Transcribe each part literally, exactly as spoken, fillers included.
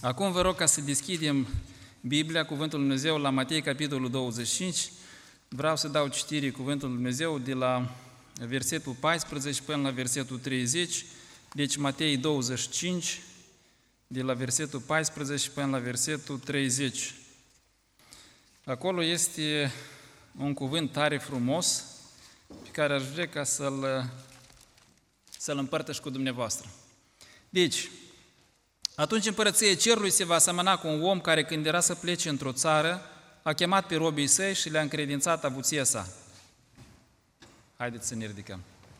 Acum vă rog ca să deschidem Biblia, Cuvântul Lui Dumnezeu, la Matei, capitolul douăzeci și cinci. Vreau să dau citire Cuvântul Lui Dumnezeu de la versetul paisprezece până la versetul treizeci. Deci Matei douăzeci și cinci, de la versetul paisprezece până la versetul treizeci. Acolo este un cuvânt tare frumos pe care aș vrea ca să-l, să-l împărtăș cu dumneavoastră. Deci, atunci împărăția cerului se va asemăna cu un om care, când era să plece într-o țară, a chemat pe robii săi și le-a încredințat avuția sa. Haideți să ne ridicăm.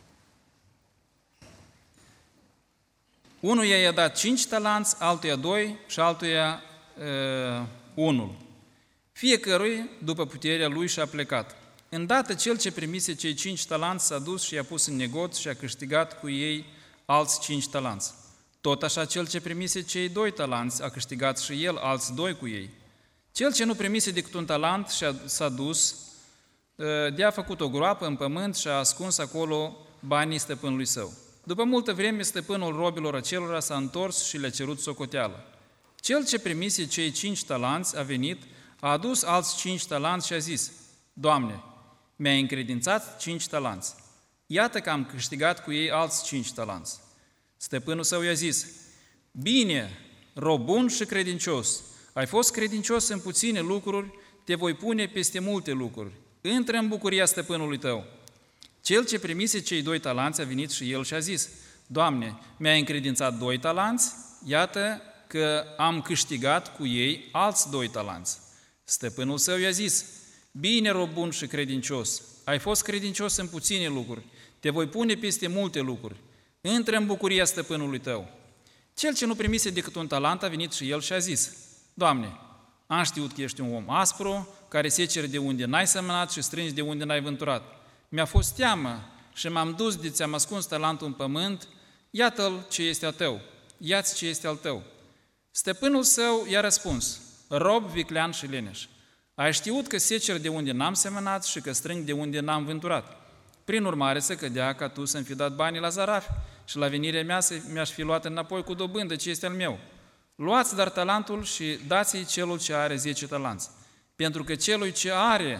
Unul i-a dat cinci talanți, altuia doi și altuia uh, unul. Fiecărui, după puterea lui, și-a plecat. Îndată cel ce primise cei cinci talanți s-a dus și i-a pus în negoț și a câștigat cu ei alți cinci talanți. Tot așa cel ce primise cei doi talanți a câștigat și el alți doi cu ei. Cel ce nu primise decât un talent și-a, s-a dus, de-a făcut o groapă în pământ și a ascuns acolo banii stăpânului său. După multă vreme, stăpânul robilor acelora s-a întors și le-a cerut socoteală. Cel ce primise cei cinci talanți a venit, a adus alți cinci talanți și a zis: Doamne, mi-ai încredințat cinci talanți. Iată că am câștigat cu ei alți cinci talanți. Stăpânul său i-a zis: Bine, rob bun și credincios, ai fost credincios în puține lucruri, te voi pune peste multe lucruri. Intră în bucuria stăpânului tău. Cel ce primise cei doi talanți a venit și el și a zis: Doamne, mi-ai încredințat doi talanți, iată că am câștigat cu ei alți doi talanți. Stăpânul său i-a zis: Bine, rob bun și credincios, ai fost credincios în puține lucruri, te voi pune peste multe lucruri. Intră în bucuria stăpânului tău. Cel ce nu primise decât un talent a venit și el și a zis: Doamne, am știut că ești un om aspru, care seceri de unde n-ai semănat și strângi de unde n-ai vânturat. Mi-a fost teamă și m-am dus de ți-am ascuns talentul în pământ, iată-l ce este al tău, ia-ți ce este al tău. Stăpânul său i-a răspuns: Rob viclean și leneș, ai știut că seceri de unde n-am semănat și că strâng de unde n-am vânturat. Prin urmare să cădea ca tu să-mi fi dat banii la zarafi și la venirea mea să mi-aș fi luat înapoi cu dobândă ce este al meu. Luați dar talentul și dați-i celul ce are zece talanți, pentru că celui ce are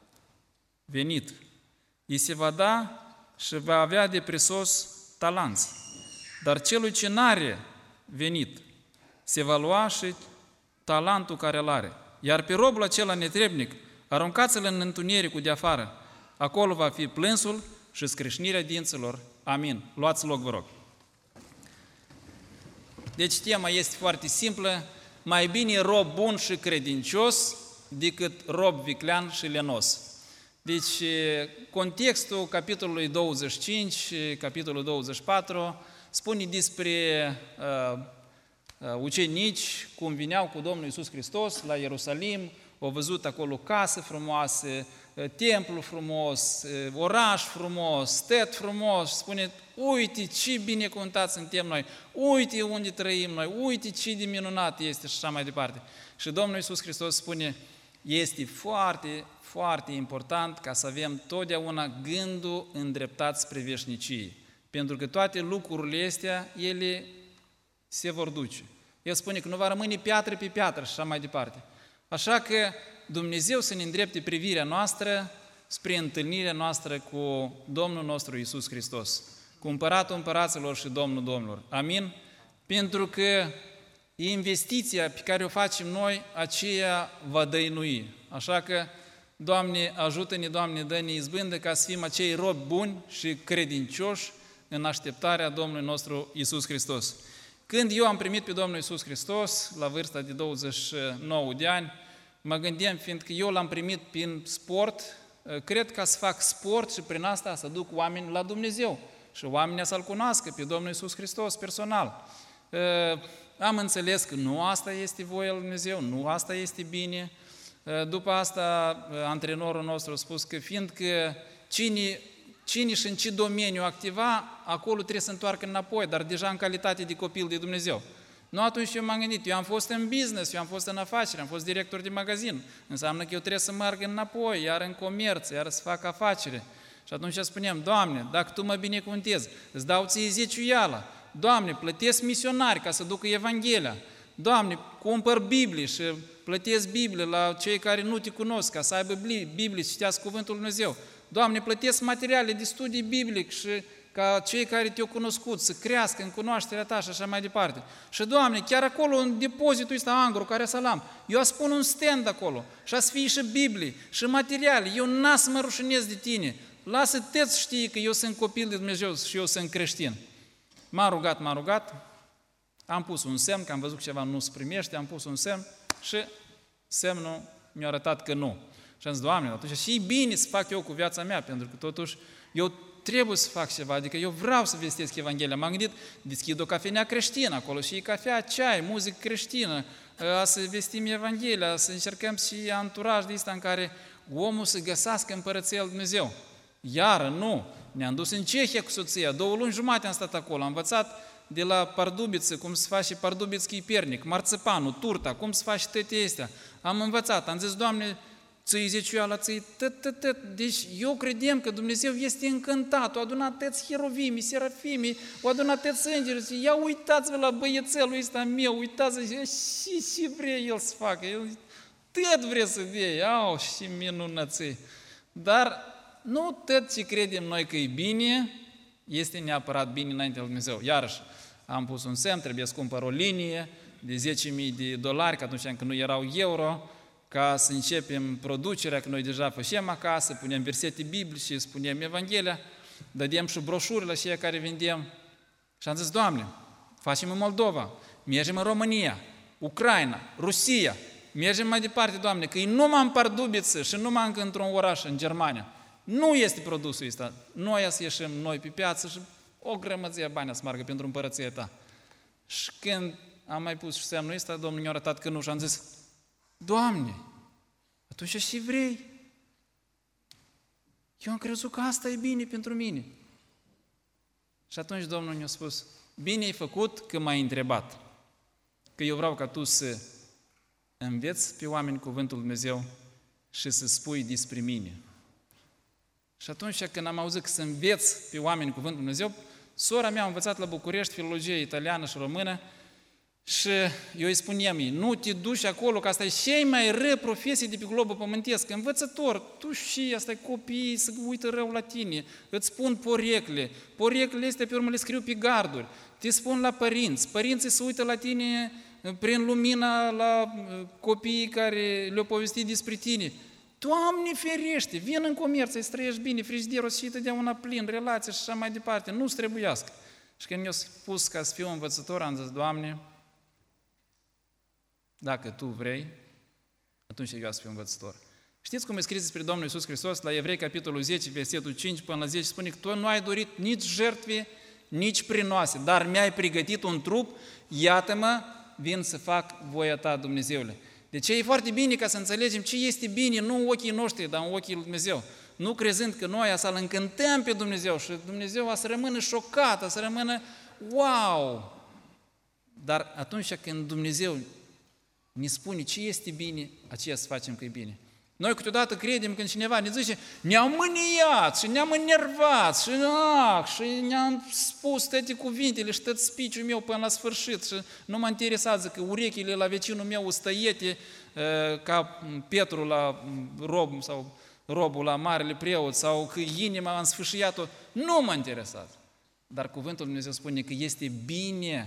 venit, îi se va da și va avea de presos talanți. Dar celui ce n-are venit, se va lua și talentul care îl are. Iar pe robul acela netrebnic, aruncați-l în întunericul de afară. Acolo va fi plânsul și scrâșnirea dinților. Amin. Luați loc, vă rog. Deci tema este foarte simplă. Mai bine rob bun și credincios decât rob viclean și lenos. Deci contextul capitolului douăzeci și cinci, capitolul douăzeci și patru, spune despre uh, uh, ucenici cum vineau cu Domnul Iisus Hristos la Ierusalim, au văzut acolo casă frumoase, templu frumos, oraș frumos, stet frumos, spune: uite ce binecuvântați suntem noi, uite unde trăim noi, uite ce de minunat este și așa mai departe. Și Domnul Iisus Hristos spune: este foarte, foarte important ca să avem totdeauna gândul îndreptat spre veșnicie, pentru că toate lucrurile astea, ele se vor duce. El spune că nu va rămâne piatră pe piatră și așa mai departe. Așa că Dumnezeu să ne îndrepte privirea noastră spre întâlnirea noastră cu Domnul nostru Iisus Hristos, cu Împăratul Împăraților și Domnul Domnilor. Amin? Pentru că investiția pe care o facem noi, aceea va dăinui. Așa că, Doamne, ajută-ne, Doamne, dă-ne izbândă ca să fim acei robi buni și credincioși în așteptarea Domnului nostru Iisus Hristos. Când eu am primit pe Domnul Iisus Hristos, la vârsta de douăzeci și nouă de ani, mă gândeam, fiindcă eu l-am primit prin sport, cred că să fac sport și prin asta să duc oameni la Dumnezeu și oamenii să-L cunoască pe Domnul Iisus Hristos personal. Am înțeles că nu asta este voia lui Dumnezeu, nu asta este bine. După asta, antrenorul nostru a spus că fiindcă cine, cine și în ce domeniu activa, acolo trebuie să întoarcă înapoi, dar deja în calitate de copil de Dumnezeu. Nu, atunci eu m-am gândit, eu am fost în business, eu am fost în afaceri, am fost director de magazin. Înseamnă că eu trebuie să merg înapoi, iar în comerț, iar să fac afacere. Și atunci spuneam: Doamne, dacă Tu mă binecuvântezi, îți dau ție zeciuiala. Doamne, plătesc misionari ca să ducă Evanghelia. Doamne, cumpăr Biblie și plătesc Biblie la cei care nu te cunosc, ca să aibă Biblie, să citească Cuvântul Lui Dumnezeu. Doamne, plătesc materiale de studii biblic și ca cei care te-au cunoscut să crească în cunoașterea ta și așa mai departe. Și, Doamne, chiar acolo, în depozitul ăsta Angro, care salam, eu a spun un stand acolo și a să fie și Biblie și materiale. Eu n-a să mă rușinez de tine. Lasă-te să știi că eu sunt copil de Dumnezeu și eu sunt creștin. M-a rugat, m-a rugat, am pus un semn, că am văzut că ceva nu se primește, am pus un semn și semnul mi-a arătat că nu. Și am zis, Doamne, atunci și e bine să fac eu cu viața mea, pentru că totuși eu trebuie să fac ceva, adică eu vreau să vestesc Evanghelia. M-am gândit, deschid o cafenea creștină acolo și e cafea, ceai, muzică creștină, să vestim Evanghelia, să încercăm și anturaj de ăsta în care omul să găsească Împărăția Lui Dumnezeu. Iară, nu, ne-am dus în Cehia cu soția, două luni jumate am stat acolo, am învățat de la pardubiță, cum se face pardubițchi piernic, marțăpanul, turta, cum se face toate astea. Am învățat, am zis, Doamne, ți-i zecioala, ți-i tăt, tăt, tăt. Deci eu credem că Dumnezeu este încântat, o adunat tăți cheruvimii, serafimii, o adunat tăți îngeri, ia uitați-vă la băiețelul ăsta meu, uitați-vă și ce vrea el să facă, el tot vrea să vei, au, și minunății. Dar nu tot ce credem noi că e bine, este neapărat bine înaintea lui Dumnezeu. Iarăși, am pus un semn, trebuie să cumpăr o linie de zece mii de dolari, că atunci când nu erau euro, ca să începem producerea, că noi deja făceam acasă, punem versete biblice, spunem Evanghelia, dădeam și broșurile și care vendem. Și am zis, Doamne, facem în Moldova, mergem în România, Ucraina, Rusia, mergem mai departe, Doamne, că e numai în Pardubiță și numai încă într-un oraș, în Germania. Nu este produsul ăsta. Noi să ieșim noi pe piață și o grămăție bani să meargă pentru împărăția ta. Și când am mai pus și semnul ăsta, Domnul mi-a arătat că nu și am zis, Doamne, atunci și vrei. Eu am crezut că asta e bine pentru mine. Și atunci Domnul mi-a spus, bine ai făcut că m-ai întrebat, că eu vreau ca tu să înveți pe oameni cuvântul Lui Dumnezeu și să spui despre mine. Și atunci când am auzit că să înveți pe oameni cuvântul Lui Dumnezeu, sora mea a învățat la București filologie italiană și română și eu îi spuneam ei, nu te duci acolo, că asta e cea mai rău profesie de pe globul pământesc, învățător, tu și asta e copiii să uită rău la tine, îți spun porecle, poreclele astea pe urmă le scriu pe garduri, te spun la părinți, părinții se uită la tine prin lumina la copiii care le-au povestit despre tine. Doamne ferește, vin în comerț, să-i trăiești bine, frigiderul și totdeauna plin, relații și așa mai departe, nu-ți trebuiască. Și când mi-a spus ca să fiu învățător, am zis, Doamne, dacă Tu vrei, atunci eu să fiu învățător. Știți cum e scris despre Domnul Iisus Hristos la Evrei, capitolul zece, versetul cinci până la zece, spune că Tu nu ai dorit nici jertfe, nici prinoase, dar mi-ai pregătit un trup, iată-mă, vin să fac voia Ta, Dumnezeule. Deci e foarte bine ca să înțelegem ce este bine, nu în ochii noștri, dar în ochii lui Dumnezeu. Nu crezând că noi să-L încântăm pe Dumnezeu și Dumnezeu a să rămână șocat, a să rămână wow! Dar atunci când Dumnezeu ne spune ce este bine, aceea să facem că e bine. Noi câteodată credem când cineva ne zice ne-am mâniat și ne-am enervat și, ah, și ne-am spus toate cuvintele și tot speech-ul meu până la sfârșit și nu mă interesează că urechile la vecinul meu stăiete ca Petru la rob sau robul la marele preot sau că inima am sfâșiat-o, nu mă interesează. Dar cuvântul Lui Dumnezeu spune că este bine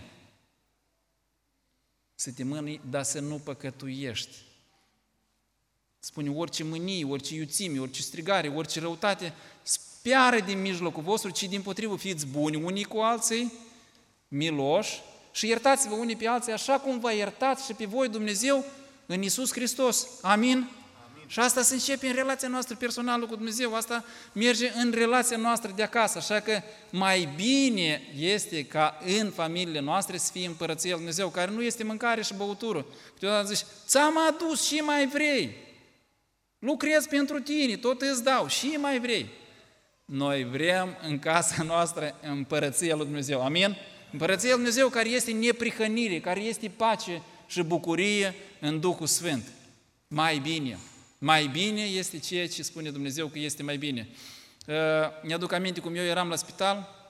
să te mâni, dar să nu păcătuiești. Spune, orice mânie, orice iuțime, orice strigare, orice răutate, spiară din mijlocul vostru, ci dimpotrivă fiți buni unii cu alții, miloși și iertați-vă unii pe alții așa cum vă iertați și pe voi Dumnezeu în Iisus Hristos. Amin? Amin. Și asta se începe în relația noastră personală cu Dumnezeu, asta merge în relația noastră de acasă, așa că mai bine este ca în familiile noastre să fie împărăția lui Dumnezeu, care nu este mâncare și băutură. Câteodată zici, ți-am adus și mai vrei. Lucrez pentru tine, tot îți dau, și mai vrei. Noi vrem în casa noastră împărăția lui Dumnezeu. Amin? Împărăția lui Dumnezeu care este neprihănire, care este pace și bucurie în Duhul Sfânt. Mai bine. Mai bine este ceea ce spune Dumnezeu că este mai bine. Ne aduc aminte cum eu eram la spital,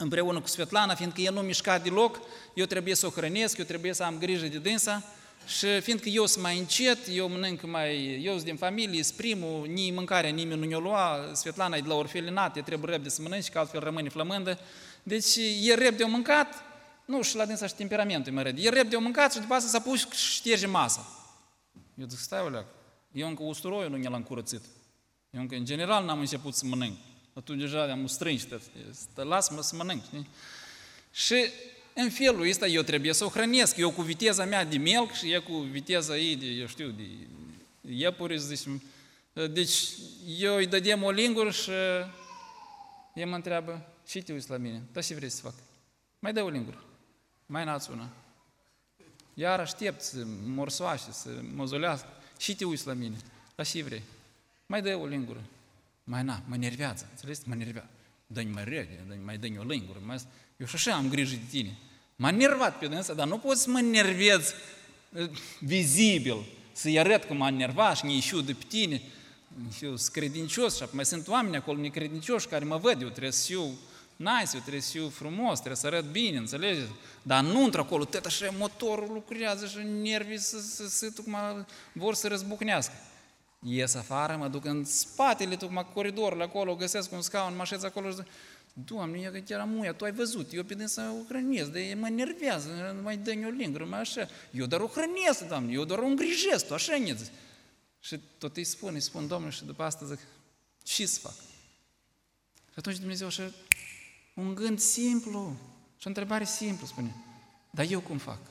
împreună cu Svetlana, fiindcă el nu mișca deloc, eu trebuie să o hrănesc, eu trebuie să am grijă de dânsa și fiindcă eu sunt mai încet, eu mănânc mai, eu sunt din familie, sunt primul, nici mâncarea nimeni nu ne-o lua, Svetlana e de la orfelinat, e trebuie repede să mănânci, că altfel rămâne flămândă. Deci e repede o mâncat, nu, și la dânsa și temperamentul e mai repede, e repede o mâncat și după asta s-a pus și șterge masa. Eu zic, stai o leacă, eu încă usturoiul nu ne l-am curățit. Eu încă, în general, n-am început să mănânc. Atunci deja am strângi, lasă-mă să mănânc. Știi? Și în felul ăsta eu trebuie să o hrănesc. Eu cu viteza mea de melc și eu cu viteza ei de, eu știu, de iepuri, zicem. Deci eu îi dădem o lingură și el mă întreabă, ce te uiți la mine? Dar ce vrei să fac? Mai dă o lingură. Mai n-ați una. Iar aștept să morsoaște, să mozolească. Și te uiți la mine? Dar ce vrei? Mai dă o lingură. Mai na, mă nervează, înțelegi? Mă nervează. Dă-mi mai repede, mai dă-mi o lingură. Mai... Eu și așa am grijă de tine. M-a nervat pe dânsa, dar nu pot să mă nervez vizibil, să-i arăt că m-a nervat și ne-i de pe tine. Eu sunt credincios și mai sunt oameni acolo necredincioși care mă văd. Eu trebuie să fiu nice, eu trebuie să fiu frumos, trebuie să arăt bine, înțelegeți? Dar nu într-acolo, tot așa motorul lucrează și nervii să, să, să, tocmai vor să răzbucnească. Ies afară, mă duc în spatele, tocmai coridorul acolo, găsesc un scaun, mă așez acolo și zic, Doamne, eu că era muia, tu ai văzut, eu pe dânsa o hrănesc, dar mă nervează, mai dă-mi o lingură, mai așa. Eu doar o hrănesc, Doamne, eu doar o îngrijesc, tu așa ne zici. Și tot îi spun, îi spun, Domnule, și după asta zic, ce să fac? Și atunci Dumnezeu așa, un gând simplu, și o întrebare simplă, spune, dar eu cum fac?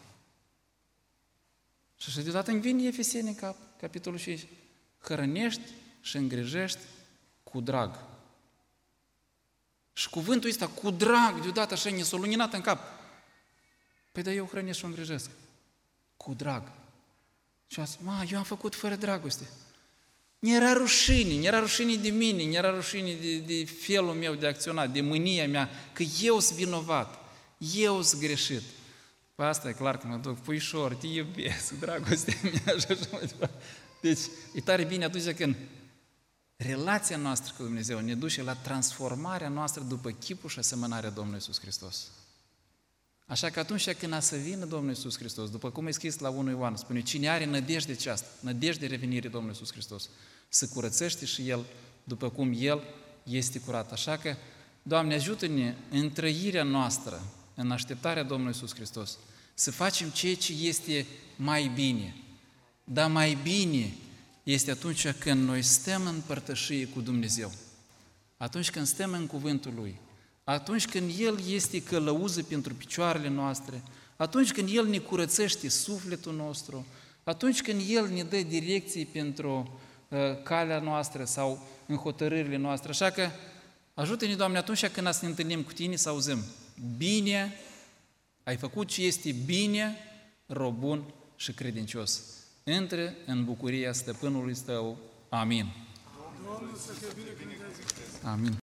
Și așa deodată îmi vine Efeseni în cap, capitolul cinci, hrănești și îngrijești cu drag. Și cuvântul ăsta, cu drag, deodată așa ne s-a luminat în cap. Păi dar eu hrănesc și o îngrijesc. Cu drag. Și a zis, ma, eu am făcut fără dragoste. Mi-era rușine, mi-era rușine de mine, mi-era rușine de, de felul meu de acționat, de mânia mea, că eu sunt vinovat, eu sunt greșit. Pe asta e clar că mă duc, puișor, te iubesc, dragostea mea și așa mai departe. Deci, e tare bine atunci când relația noastră cu Dumnezeu ne duce la transformarea noastră după chipul și asemănarea Domnului Iisus Hristos. Așa că atunci când a să vină Domnul Iisus Hristos, după cum e scris la unu Ioan, spune, cine are nădejde aceasta, nădejde revenirii Domnului Iisus Hristos, să curățește și El după cum El este curat. Așa că, Doamne, ajută-ne în trăirea noastră, în așteptarea Domnului Iisus Hristos, să facem ceea ce este mai bine. Dar mai bine este atunci când noi stăm în părtășie cu Dumnezeu, atunci când stăm în cuvântul Lui, atunci când El este călăuză pentru picioarele noastre, atunci când El ne curățește sufletul nostru, atunci când El ne dă direcții pentru uh, calea noastră sau în hotărârile noastre. Așa că ajută-ne, Doamne, atunci când ne întâlnim cu Tine să auzim, bine, ai făcut ce este bine, rob bun și credincios. Intră în bucuria stăpânului Tău. Amin. Amin.